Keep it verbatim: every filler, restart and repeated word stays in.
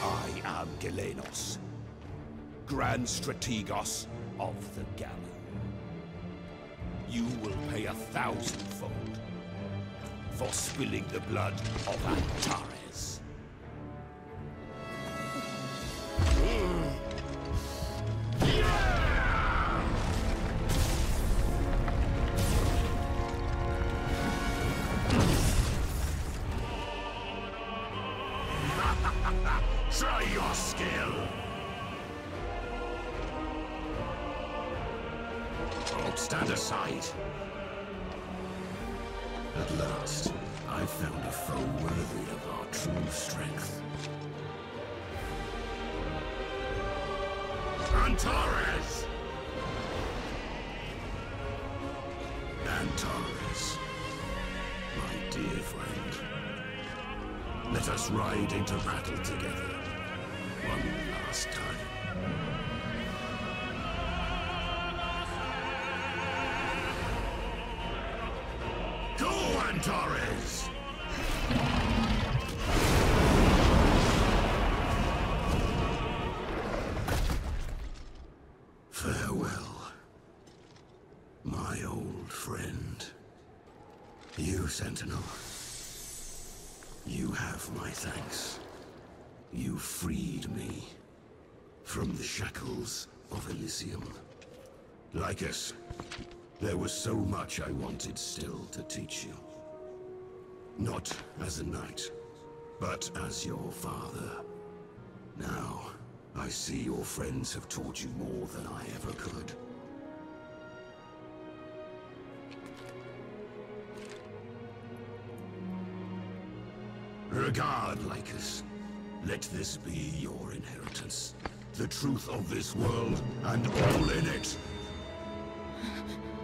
I am Gelenos, Grand Strategos of the Gallo. You will pay a thousandfold for spilling the blood of Antares. Try your skill! Don't stand aside. At last, I found a foe worthy of our true strength. Antares! Antares, my dear friend. Let us ride into battle together, one last time. Go, Antares! Farewell, my old friend. You, Sentinel. You have my thanks. You freed me from the shackles of Elysium. Lycus, there was so much I wanted still to teach you. Not as a knight, but as your father. Now, I see your friends have taught you more than I ever could. Regard, Lycus. Let this be your inheritance. The truth of this world, and all in it.